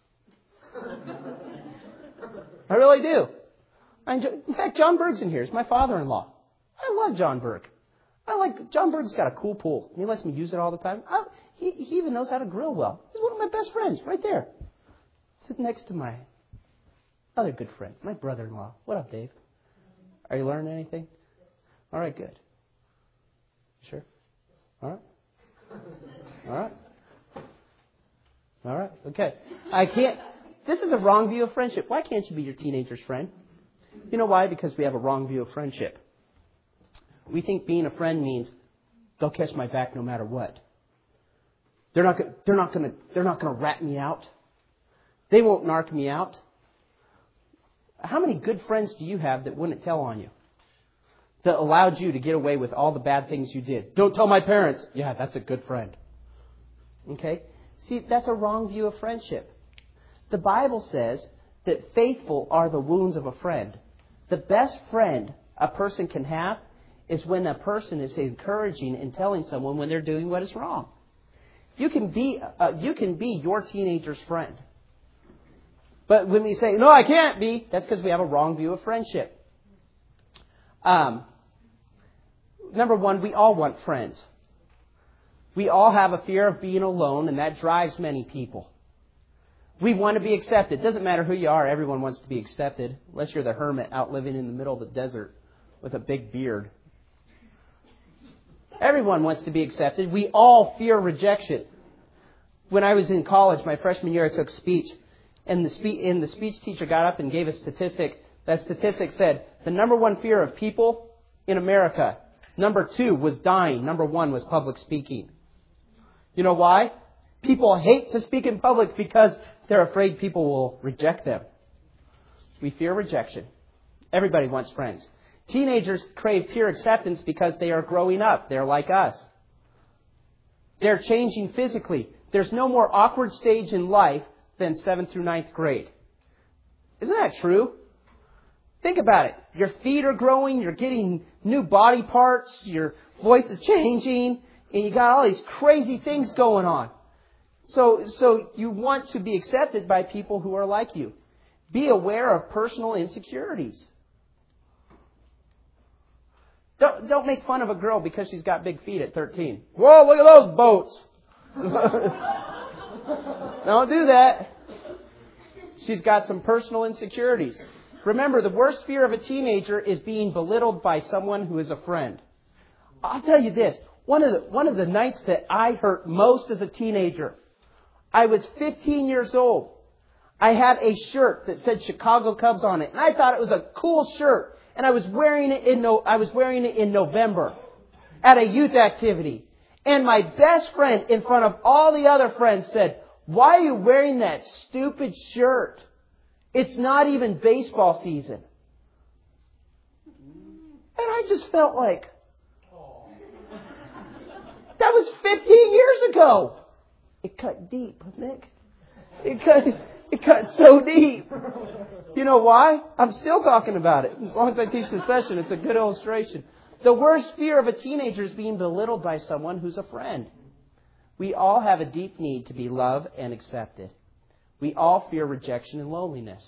[SPEAKER 1] I really do. In fact, John Berg's in here. He's my father-in-law. I love John Berg. John Berg's got a cool pool. He lets me use it all the time. He even knows how to grill well. He's one of my best friends, right there. Sitting next to my other good friend, my brother-in-law. What up, Dave? Are you learning anything? All right, good. Sure? All right? All right? All right, okay. This is a wrong view of friendship. Why can't you be your teenager's friend? You know why? Because we have a wrong view of friendship. We think being a friend means they'll catch my back no matter what. They're not going to rat me out. They won't narc me out. How many good friends do you have that wouldn't tell on you? That allowed you to get away with all the bad things you did? Don't tell my parents. Yeah, that's a good friend. Okay? See, that's a wrong view of friendship. The Bible says that faithful are the wounds of a friend. The best friend a person can have is when a person is encouraging and telling someone when they're doing what is wrong. You can be your teenager's friend. But when we say, no, I can't be, that's because we have a wrong view of friendship. Number one, we all want friends. We all have a fear of being alone, and that drives many people. We want to be accepted. It doesn't matter who you are, everyone wants to be accepted, unless you're the hermit out living in the middle of the desert with a big beard. Everyone wants to be accepted. We all fear rejection. When I was in college, my freshman year, I took speech. And the speech teacher got up and gave a statistic. That statistic said the number one fear of people in America, number 2 was dying. Number 1 was public speaking. You know why? People hate to speak in public because they're afraid people will reject them. We fear rejection. Everybody wants friends. Teenagers crave peer acceptance because they are growing up. They're like us. They're changing physically. There's no more awkward stage in life than 7th through 9th grade. Isn't that true? Think about it. Your feet are growing, you're getting new body parts, your voice is changing, and you got all these crazy things going on. So you want to be accepted by people who are like you. Be aware of personal insecurities. Don't make fun of a girl because she's got big feet at 13. Whoa, look at those boats. Don't do that. She's got some personal insecurities. Remember, the worst fear of a teenager is being belittled by someone who is a friend. I'll tell you this. One of the nights that I hurt most as a teenager, I was 15 years old. I had a shirt that said Chicago Cubs on it, and I thought it was a cool shirt. And I was wearing it in November at a youth activity. And my best friend, in front of all the other friends, said, "Why are you wearing that stupid shirt? It's not even baseball season." And I just felt like, that was 15 years ago. It cut deep, Nick. It cut so deep. You know why? I'm still talking about it. As long as I teach this session, it's a good illustration. The worst fear of a teenager is being belittled by someone who's a friend. We all have a deep need to be loved and accepted. We all fear rejection and loneliness.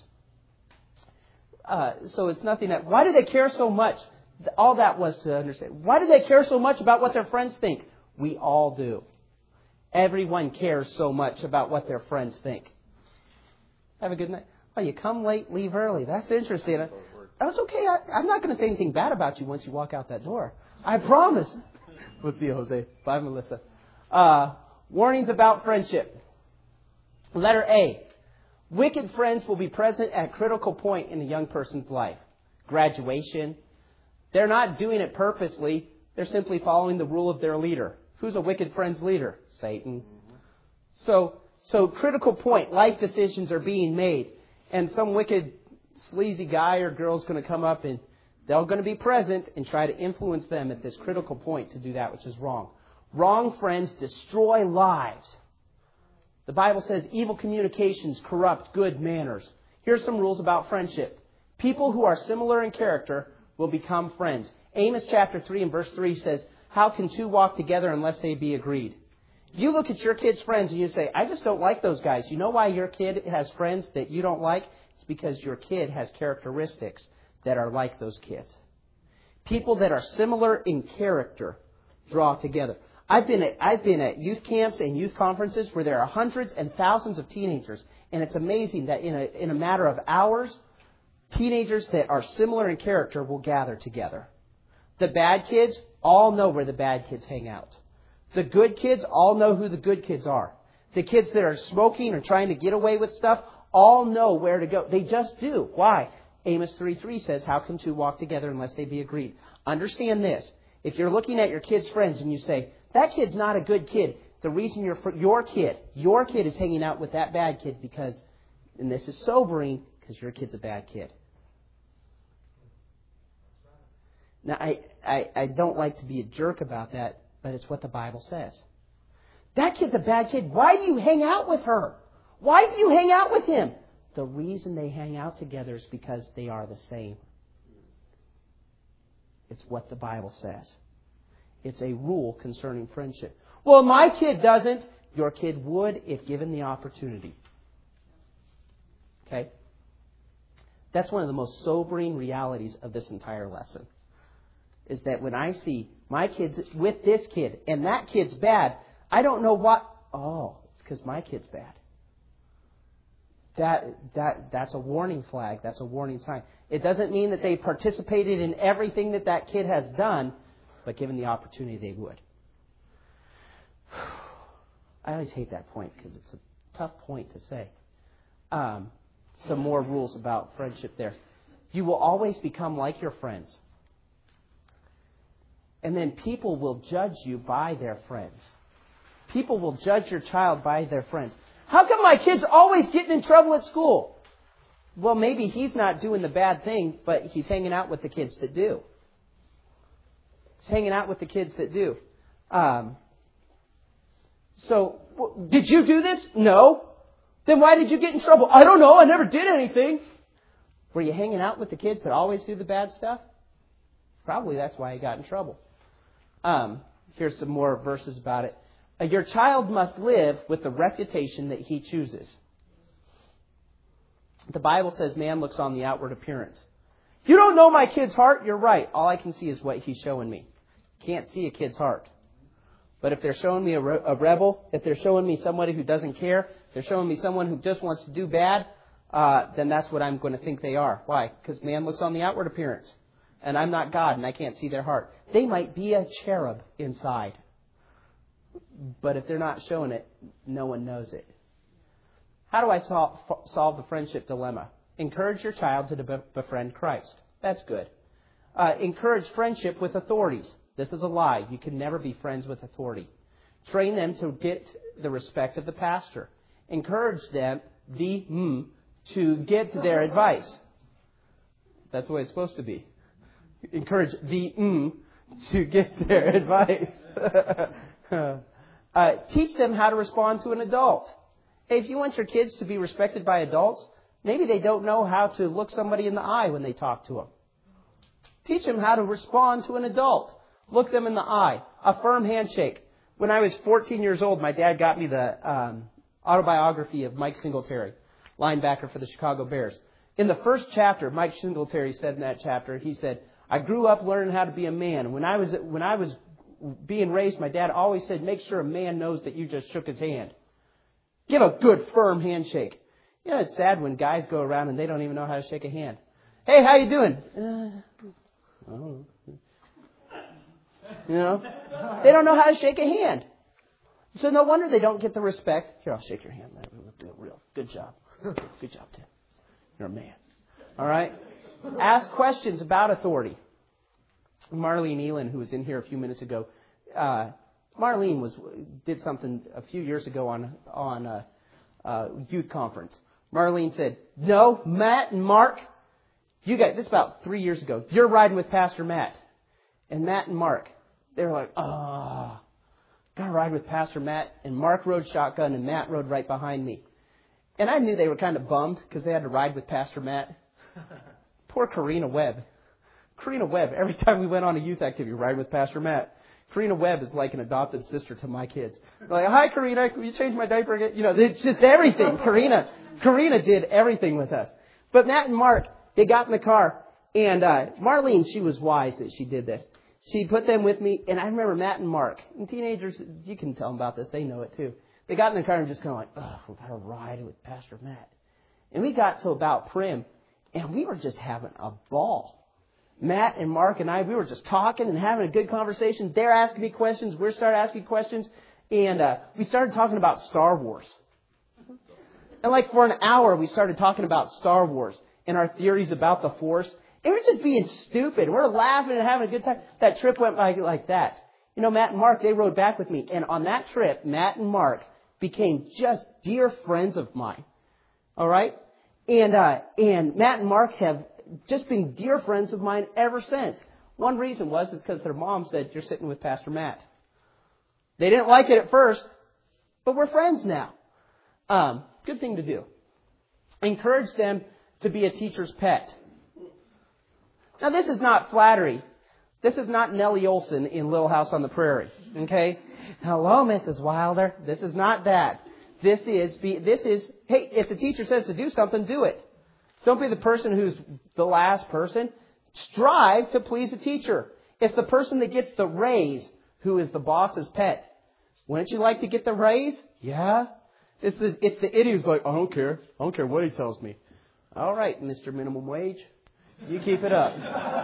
[SPEAKER 1] So it's nothing that... Why do they care so much? All that was to understand. Why do they care so much about what their friends think? We all do. Everyone cares so much about what their friends think. Have a good night. Oh, you come late, leave early. That's interesting. That's okay. I'm not going to say anything bad about you once you walk out that door. I promise. We'll see you, Jose. Bye, Melissa. Warnings about friendship. Letter A. Wicked friends will be present at a critical point in a young person's life. Graduation. They're not doing it purposely. They're simply following the rule of their leader. Who's a wicked friend's leader? Satan. So critical point, life decisions are being made. And some wicked, sleazy guy or girl is going to come up and they're going to be present and try to influence them at this critical point to do that which is wrong. Wrong friends destroy lives. The Bible says evil communications corrupt good manners. Here's some rules about friendship. People who are similar in character will become friends. Amos chapter 3 and verse 3 says, "How can two walk together unless they be agreed?" If you look at your kid's friends and you say, "I just don't like those guys." You know why your kid has friends that you don't like? It's because your kid has characteristics that are like those kids. People that are similar in character draw together. I've been at youth camps and youth conferences where there are hundreds and thousands of teenagers. And it's amazing that in a matter of hours, teenagers that are similar in character will gather together. The bad kids all know where the bad kids hang out. The good kids all know who the good kids are. The kids that are smoking or trying to get away with stuff all know where to go. They just do. Why? Amos 3:3 says, "How can two walk together unless they be agreed?" Understand this. If you're looking at your kid's friends and you say, "That kid's not a good kid," the reason your kid is hanging out with that bad kid because, and this is sobering, because your kid's a bad kid. Now, I don't like to be a jerk about that, but it's what the Bible says. That kid's a bad kid. Why do you hang out with her? Why do you hang out with him? The reason they hang out together is because they are the same. It's what the Bible says. It's a rule concerning friendship. Well, my kid doesn't. Your kid would if given the opportunity. Okay? That's one of the most sobering realities of this entire lesson. Is that when I see my kids with this kid and that kid's bad, I don't know what. Oh, it's because my kid's bad. That's a warning flag. That's a warning sign. It doesn't mean that they participated in everything that kid has done, but given the opportunity, they would. I always hate that point because it's a tough point to say. Some more rules about friendship there. You will always become like your friends. And then people will judge you by their friends. People will judge your child by their friends. How come my kid's always getting in trouble at school? Well, maybe he's not doing the bad thing, but he's hanging out with the kids that do. He's hanging out with the kids that do. So, did you do this? No. Then why did you get in trouble? I don't know. I never did anything. Were you hanging out with the kids that always do the bad stuff? Probably that's why he got in trouble. Here's some more verses about it. Your child must live with the reputation that he chooses. The Bible says man looks on the outward appearance. You don't know my kid's heart? You're right. All I can see is what he's showing me. Can't see a kid's heart. But if they're showing me a rebel, if they're showing me somebody who doesn't care, they're showing me someone who just wants to do bad, then that's what I'm going to think they are. Why? Because man looks on the outward appearance. And I'm not God and I can't see their heart. They might be a cherub inside. But if they're not showing it, no one knows it. How do I solve the friendship dilemma? Encourage your child to befriend Christ. That's good. Encourage friendship with authorities. This is a lie. You can never be friends with authority. Train them to get the respect of the pastor. Encourage them to get their advice. That's the way it's supposed to be. Encourage to get their advice. Teach them how to respond to an adult. Hey, if you want your kids to be respected by adults, maybe they don't know how to look somebody in the eye when they talk to them. Teach them how to respond to an adult. Look them in the eye. A firm handshake. When I was 14 years old, my dad got me the autobiography of Mike Singletary, linebacker for the Chicago Bears. In the first chapter, Mike Singletary said in that chapter, he said, I grew up learning how to be a man. When I was being raised, my dad always said, make sure a man knows that you just shook his hand. Give a good, firm handshake. You know, it's sad when guys go around and they don't even know how to shake a hand. Hey, how you doing? I don't know. You know, they don't know how to shake a hand. So no wonder they don't get the respect. Here, I'll shake your hand. Real good job. Good job, Tim. You're a man. All right? Ask questions about authority. Marlene Elin, who was in here a few minutes ago, Marlene did something a few years ago on a youth conference. Marlene said, no, Matt and Mark, you guys, this is about 3 years ago, you're riding with Pastor Matt. And Matt and Mark, they were like, gotta ride with Pastor Matt. And Mark rode shotgun and Matt rode right behind me. And I knew they were kind of bummed because they had to ride with Pastor Matt. Poor Karina Webb. Karina Webb, every time we went on a youth activity, ride with Pastor Matt. Karina Webb is like an adopted sister to my kids. They're like, hi, Karina, can you change my diaper again? You know, it's just everything. Karina did everything with us. But Matt and Mark, they got in the car. And Marlene, she was wise that she did this. She put them with me. And I remember Matt and Mark. And teenagers, you can tell them about this. They know it too. They got in the car and just kind of like, we've got to ride with Pastor Matt. And we got to about Prim. And we were just having a ball. Matt and Mark and I, we were just talking and having a good conversation. They're asking me questions. We started asking questions. And we started talking about Star Wars. And like for an hour, we started talking about Star Wars and our theories about the Force. And we're just being stupid. We're laughing and having a good time. That trip went by like that. You know, Matt and Mark, they rode back with me. And on that trip, Matt and Mark became just dear friends of mine. All right? And Matt and Mark have just been dear friends of mine ever since. One reason is because their mom said, you're sitting with Pastor Matt. They didn't like it at first, but we're friends now. Good thing to do. Encourage them to be a teacher's pet. Now, this is not flattery. This is not Nellie Olson in Little House on the Prairie. Okay? Hello, Mrs. Wilder. This is not that. This is, hey, if the teacher says to do something, do it. Don't be the person who's the last person. Strive to please the teacher. It's the person that gets the raise who is the boss's pet. Wouldn't you like to get the raise? Yeah. It's the idiot who's like, I don't care. I don't care what he tells me. All right, Mr. Minimum Wage. You keep it up.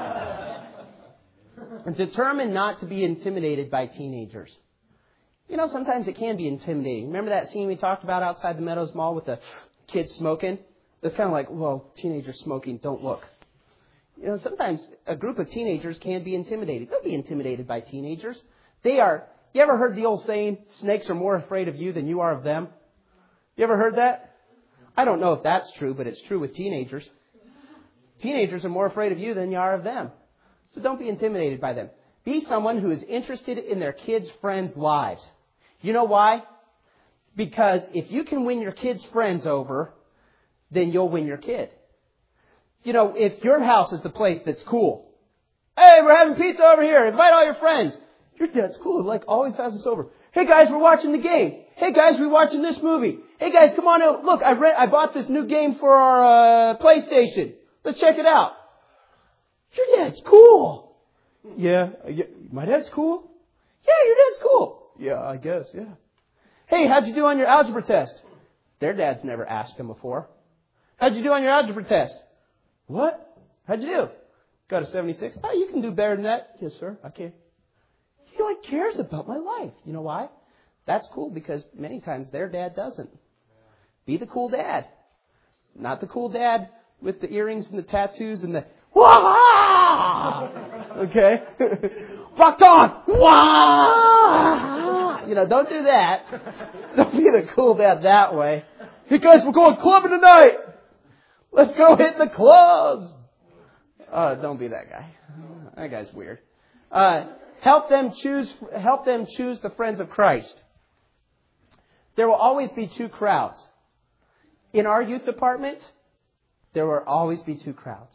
[SPEAKER 1] Determined not to be intimidated by teenagers. You know, sometimes it can be intimidating. Remember that scene we talked about outside the Meadows Mall with the kids smoking? It's kind of like, well, teenagers smoking, don't look. You know, sometimes a group of teenagers can be intimidated. Don't be intimidated by teenagers. You ever heard the old saying, snakes are more afraid of you than you are of them? You ever heard that? I don't know if that's true, but it's true with teenagers. Teenagers are more afraid of you than you are of them. So don't be intimidated by them. Be someone who is interested in their kids' friends' lives. You know why? Because if you can win your kids' friends over, then you'll win your kid. You know, if your house is the place that's cool. Hey, we're having pizza over here. Invite all your friends. Your dad's cool. Like, always has us over. Hey, guys, we're watching the game. Hey, guys, we're watching this movie. Hey, guys, come on out. Look, I bought this new game for our PlayStation. Let's check it out. Your dad's cool. Yeah. My dad's cool? Yeah, your dad's cool. Yeah, I guess, yeah. Hey, how'd you do on your algebra test? Their dad's never asked them before. How'd you do on your algebra test? What? How'd you do? Got a 76. Oh, you can do better than that. Yes, sir, I can. He cares about my life. You know why? That's cool because many times their dad doesn't. Be the cool dad. Not the cool dad with the earrings and the tattoos and the wah! Okay? Rocked on! Wah! Don't do that. Don't be the cool dad that way. Hey guys, we're going clubbing tonight! Let's go hit the clubs! Don't be that guy. That guy's weird. Help them choose the friends of Christ. There will always be two crowds. In our youth department, there will always be two crowds.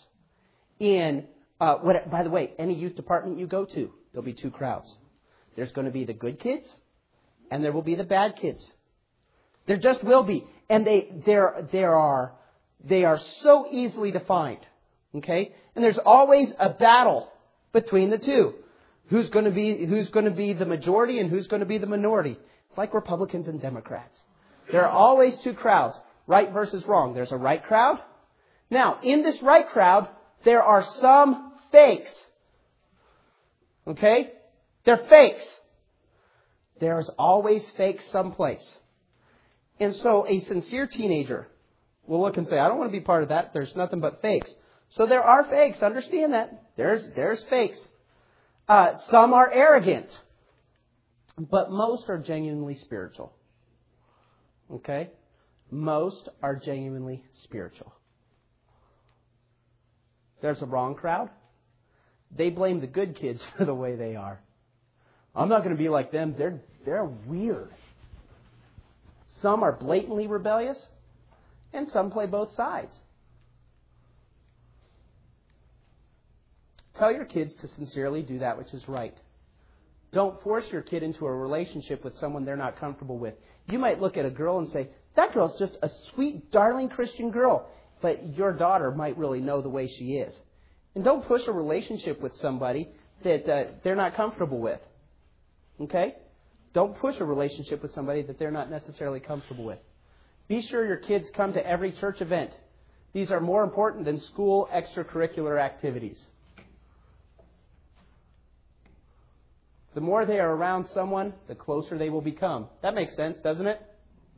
[SPEAKER 1] By the way, any youth department you go to, there'll be two crowds. There's going to be the good kids, and there will be the bad kids. There just will be, and they are so easily defined. Okay, and there's always a battle between the two. Who's going to be the majority and who's going to be the minority? It's like Republicans and Democrats. There are always two crowds, right versus wrong. There's a right crowd. Now, in this right crowd, there are some fakes. Okay? They're fakes. There's always fakes someplace. And so a sincere teenager will look and say, I don't want to be part of that. There's nothing but fakes. So there are fakes. Understand that. There's fakes. Some are arrogant. But most are genuinely spiritual. Okay? Most are genuinely spiritual. There's a wrong crowd. They blame the good kids for the way they are. I'm not going to be like them. They're weird. Some are blatantly rebellious, and some play both sides. Tell your kids to sincerely do that which is right. Don't force your kid into a relationship with someone they're not comfortable with. You might look at a girl and say, that girl's just a sweet, darling Christian girl. But your daughter might really know the way she is. And don't push a relationship with somebody that they're not comfortable with. Okay? Don't push a relationship with somebody that they're not necessarily comfortable with. Be sure your kids come to every church event. These are more important than school extracurricular activities. The more they are around someone, the closer they will become. That makes sense, doesn't it?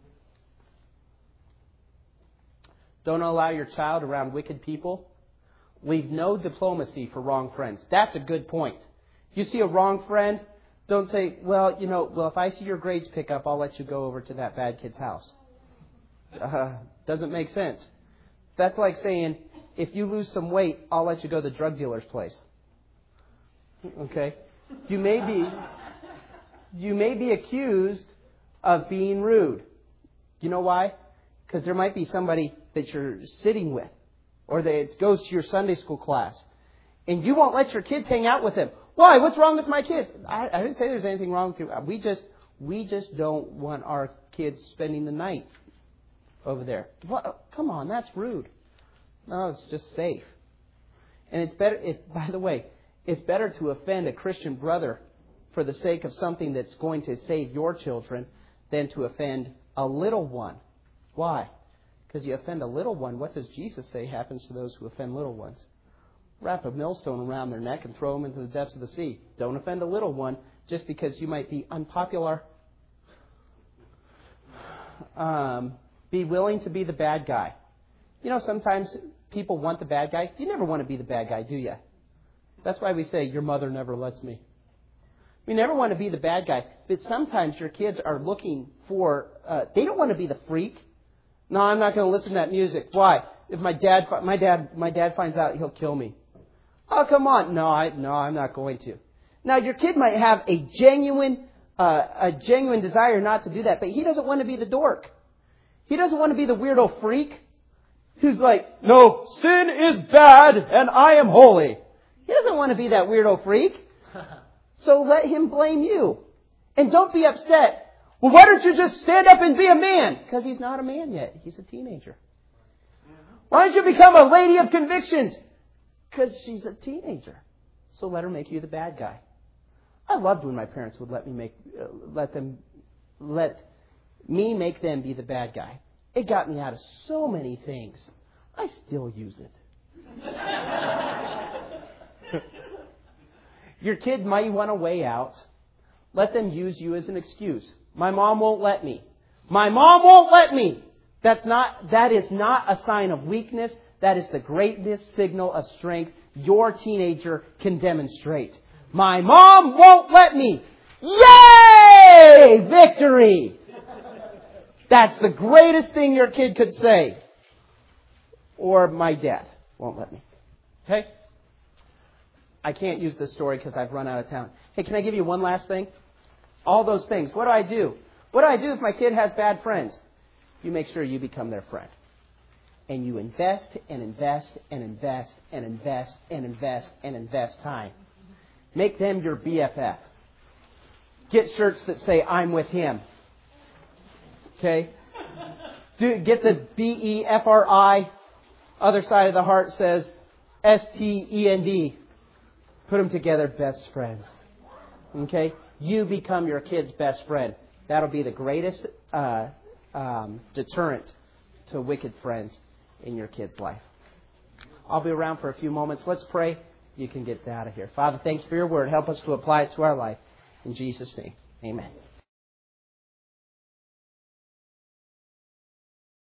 [SPEAKER 1] Don't allow your child around wicked people. Leave no diplomacy for wrong friends. That's a good point. If you see a wrong friend, don't say, well, if I see your grades pick up, I'll let you go over to that bad kid's house. Doesn't make sense. That's like saying, if you lose some weight, I'll let you go to the drug dealer's place. Okay? You may be accused of being rude. You know why? Because there might be somebody that you're sitting with, or that goes to your Sunday school class, and you won't let your kids hang out with them. Why? What's wrong with my kids? I didn't say there's anything wrong with you. We just don't want our kids spending the night over there. Well, come on, that's rude. No, it's just safe. And it's better. By the way, it's better to offend a Christian brother for the sake of something that's going to save your children than to offend a little one. Why? Because you offend a little one, what does Jesus say happens to those who offend little ones? Wrap a millstone around their neck and throw them into the depths of the sea. Don't offend a little one just because you might be unpopular. Be willing to be the bad guy. Sometimes people want the bad guy. You never want to be the bad guy, do you? That's why we say, your mother never lets me. We never want to be the bad guy. But sometimes your kids are looking for, they don't want to be the freak. No, I'm not going to listen to that music. Why? If my dad finds out, he'll kill me. Oh, come on. No, I'm not going to. Now, your kid might have a genuine desire not to do that, but he doesn't want to be the dork. He doesn't want to be the weirdo freak who's like, no, sin is bad and I am holy. He doesn't want to be that weirdo freak. So let him blame you. And don't be upset. Well, why don't you just stand up and be a man? Because he's not a man yet. He's a teenager. Why don't you become a lady of convictions? Because she's a teenager. So let her make you the bad guy. I loved when my parents would let me make them be the bad guy. It got me out of so many things. I still use it. Your kid might want a way out. Let them use you as an excuse. My mom won't let me. My mom won't let me. That is not a sign of weakness. That is the greatest signal of strength your teenager can demonstrate. My mom won't let me. Yay! Victory! That's the greatest thing your kid could say. Or my dad won't let me. Okay? I can't use this story because I've run out of time. Hey, can I give you one last thing? All those things. What do I do? What do I do if my kid has bad friends? You make sure you become their friend. And you invest and invest and invest and invest and invest and invest time. Make them your BFF. Get shirts that say, I'm with him. Okay? Get the BEFRI. Other side of the heart says STEND. Put them together, best friends. Okay? You become your kid's best friend. That'll be the greatest deterrent to wicked friends in your kid's life. I'll be around for a few moments. Let's pray. You can get out of here. Father, thank you for your word. Help us to apply it to our life. In Jesus' name, amen.